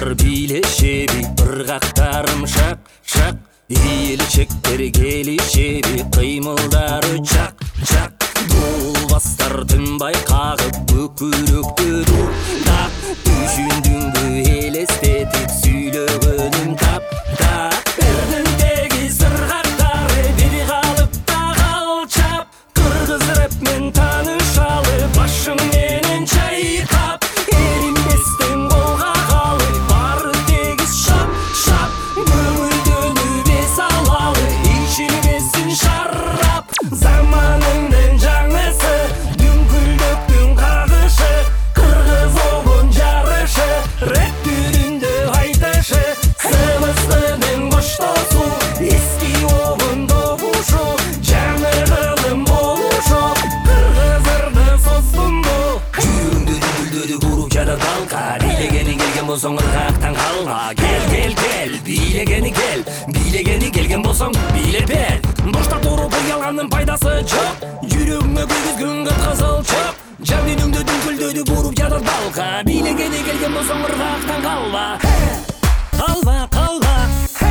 бийлешеби, ыргактарым шак-шак, ийилчектер келишеби, кыймылдары чак-чак. Булбастар тынбай кагып, көкүрөктү так, түшүндүңбү элестетип сүйлөгөнүм тап-так. Эрдин тегиз ыргактары бир калыпта калчап, кыргыз рэпмен таанышалы, башым менен чайкап, эринбестен колго калы, баары тегиз шап-шап, көңүлдөнүп эс алалы, ичилбесин шарап. Заманыңдын жаңысы, дүңкүлдөктүн кагышы, кыргыз обун жарышы, рэп түрүндө айтышы, сыбыстынын коштосу, эски обун добушу, жаңы кылым болушу, кыргыз ырды создумбу. Жүрүңдү дүңкүлдөдү буруп жада далка, бийлегени келген болсоң ыргактан калма. Кел, бийлегени келген болсоң бийлеп бер. Бошто туруп уялгандын пайдасы жок, жүрөгүңө күйгүзгүн кып-кызыл чок. Жан дүнүңдү дүңкүлдөдү буруп жада далка, бийлегени келген болсоң ыргактан калба. Калба.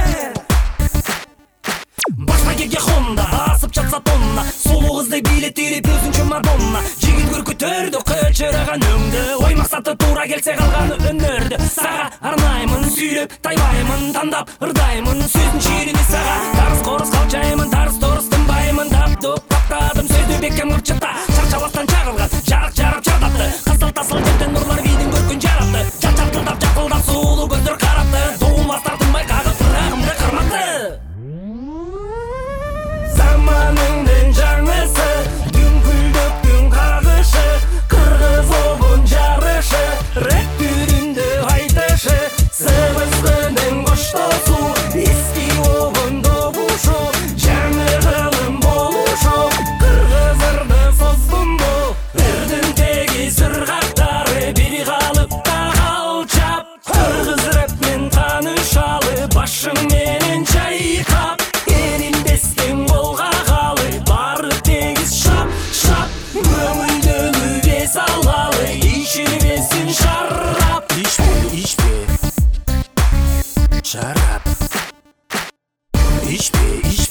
Башта келге Honda, асып жатса тонна, сулуу кызды бийлеттирип өзүнчө Мадонна. Жигит көркүтөрдү кычыраган өңдү, ой максаты туура келсе калганы өнөрдү. Сага арнаймын, сүйлөп тайбаймын, тандап ырдаймын, сөздүн ширини сага. Тарс корус калчаймын, тарс торус тынбаймын, таптук таптадым сөздү бекем ырчыта. Чарчабастан чагылган, жарык чардатты, кызыл тасыл жерден нурлар видин көркүн жаратты. Жапылдап суулуу көздөр карапты, доуластар тынбай кагып ырагымды кырматты. Заманыңдын жаңысы, дүңкүлдөктүн кагышы, кыргыз обун жарышы, рэп түрүндө айтышы, сыбыстынын коштосу, эски обун добушу, жаңы кылым болушу, кыргыз ырды создумбу. Эрдин тегиз ыргактары бир калыпта калчап, кыргыз рэпмен таанышалы, башым менен чайкап, эринбестен колго калы, баары тегиз шап-шап, көңүлдөнүп эс алалы, ичилбесин шарап. Ичпе, шарап. Ичпе.